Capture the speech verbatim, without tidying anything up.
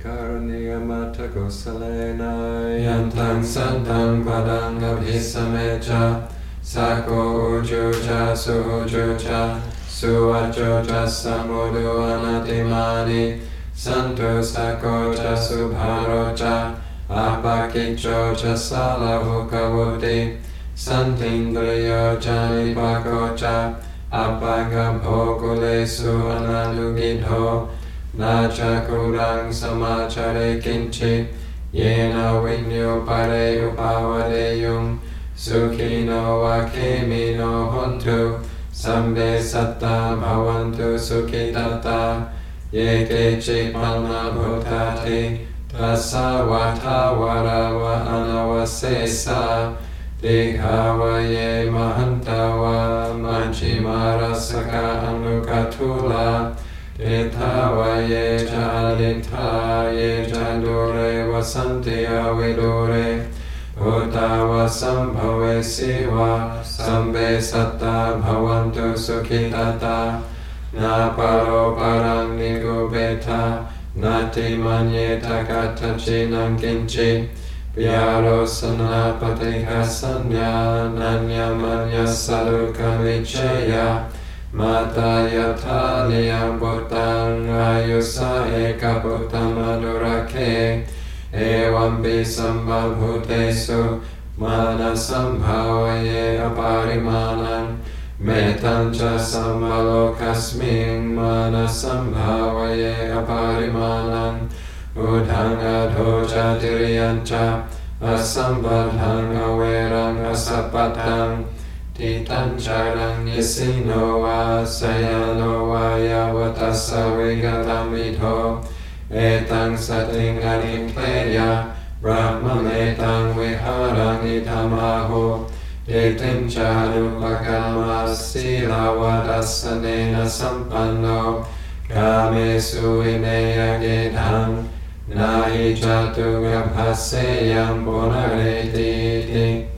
karuniyamata kusalena yantang santang padang abhisamecha sako ujuja sujuja suvajoja samudu anatimani santu sakoja subharoja apakijoja salavukavuti santindriyoja nipakoja apagabhokulesu analugidho nacha kurang samachare kinchi yena vinyo pare upavadeyum sukhino vakemino hontu sambe satta bhavantu sukhitata yeke palna bhutati tassa vata varava anavasesa dighavaye mahantava manchimarasaka anukatula Tethavaye Jalinthaye Jandore Vasanti Avidore Uttava Sambhave Siva Sambe Satta Bhavantu Sukhitata Naparo Parang Nigubeta Nati Manyeta Katachinam Kinchi Vyaro Sanapatiha Sanya Nanya Manya Salukamicheya Mata yatha liyam bhutang ayusa eka bhutam adurake evam bisambha bhutesu manasam bhavaye aparimanam metam cha sambalokasmin manasam bhavaye aparimanam udhang adhoja diriyancha asambadhang averang asapatang Titan charang yasino va sayano va yavatasa vigatamidho etang sating arimpeya brahmametang viharang itamaho etim charupakama silavadasanena sampanno kamesu ineya gedham nahi chatu gabhaseyam punareti